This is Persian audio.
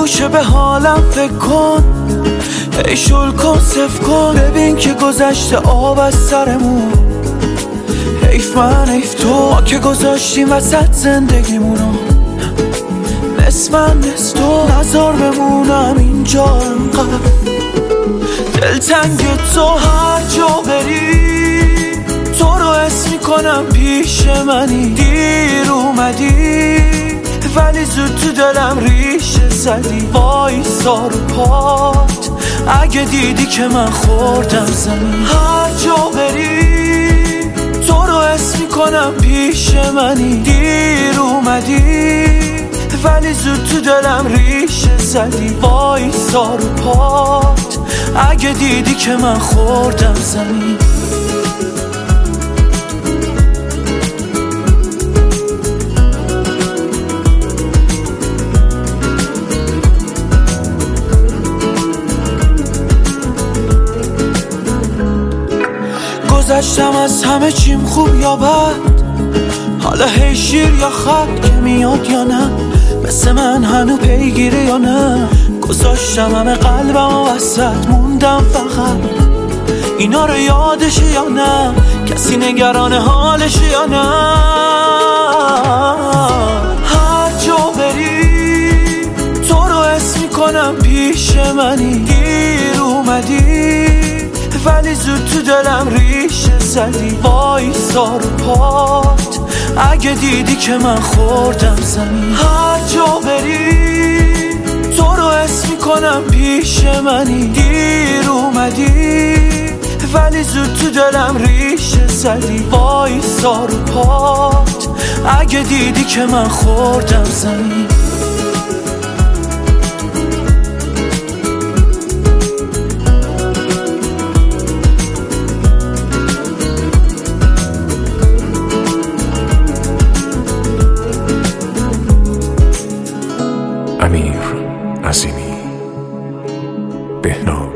گوشه به حالم فکر کن، ای شل کن صف کن، ببین که گذشته آب از سرمون. حیف من حیف تو، ما که گذاشتیم وسط زندگیمونو، نصف من نصف تو، نذار بمونم اینجا انقدر دلتنگ تو. هر جا بری تو رو حس میکنم پیش منی، دیر اومدی ولی زود تو دلم ریشه زدی. وایسا رو پات اگه دیدی که من خوردم زمین. هر جا بری تو رو حس میکنم پیش منی، دیر اومدی ولی زود تو دلم ریشه زدی. وایسا رو پات اگه دیدی که من خوردم زمین. گذشتم از همه چیم خوب یا بد، حالا هی شیر یا خط که میاد یا نه، مثل من هنو پیگیره یا نه. گذاشتم همه قلبم و وسط موندم، فقط اینا رو یادشه یا نه، کسی نگران حالشه یا نه. هر جا بری تو رو حس میکنم پیش منی، دیر اومدی ولی زود تو دلم ریشه زدی. وایسا رو پات اگه دیدی که من خوردم زمین. هر جا بری تو رو حس میکنم پیش منی، دیر اومدی ولی زود تو دلم ریشه زدی. وایسا رو پات اگه دیدی که من خوردم زمین. امیر عظیمی، بهنام